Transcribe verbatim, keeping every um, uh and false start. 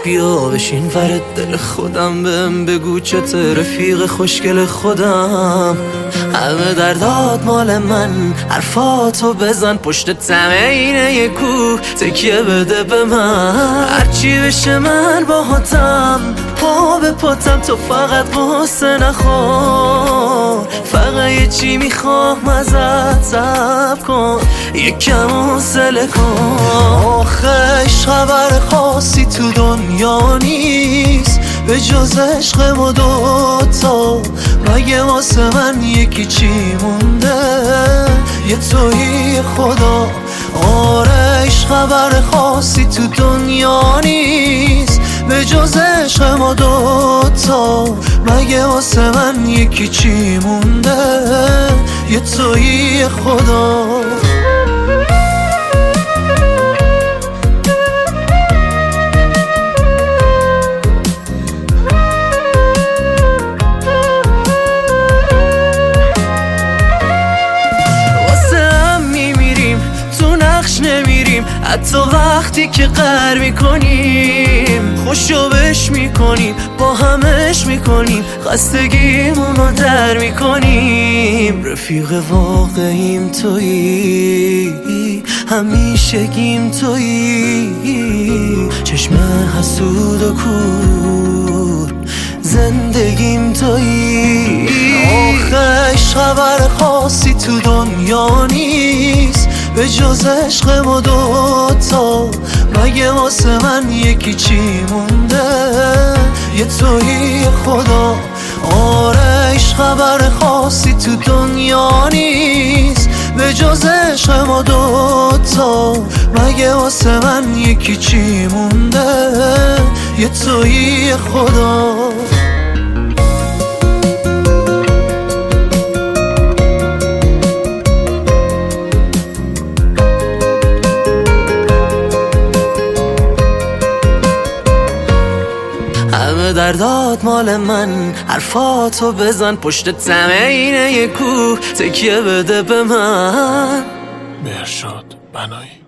بیا بشین ورد دل خودم، بهم بگو چته رفیق خوشگل خودم. همه دردات مال من، حرفاتو بزن پشت تمینه یه کوه، تکیه بده به من. هرچی بشه من باهاتم، پا به پاتم، تو فقط قصه نخور. فقط یه چی میخوام ازت، صبر کن یکم حوصله کن. آخش خبر خاصی تو دنیا نیست به جز عشق ما دوتا، مگه واسه من یکی چی مونده؟ یه تویی خدا. آرش خبر خاصی تو دنیا نیست به جز عشق ما دوتا، مگه واسه من یکی چی مونده؟ یه تویی خدا. نمیریم حتی وقتی که قهر میکنیم، خوشو بش میکنیم، با همش میکنیم، خستگیمونو در میکنیم. رفیق واقعیم تویی، همیشه گیم تویی، چشم حسود و کور، زندگیم تویی. آخش خبر خاصی تو دنیا نیست به جز عشق ما دوتا، مگه واسه من یکی چی مونده؟ یه تویی خدا. آرش خبر خاصی تو دنیا نیست به جز عشق ما دوتا، مگه واسه من یکی چی مونده؟ یه تویی خدا. همه دردات مال من، حرفاتو بزن پشت تمینه یه کوه، تکیه بده به من. مهرشاد بنایی.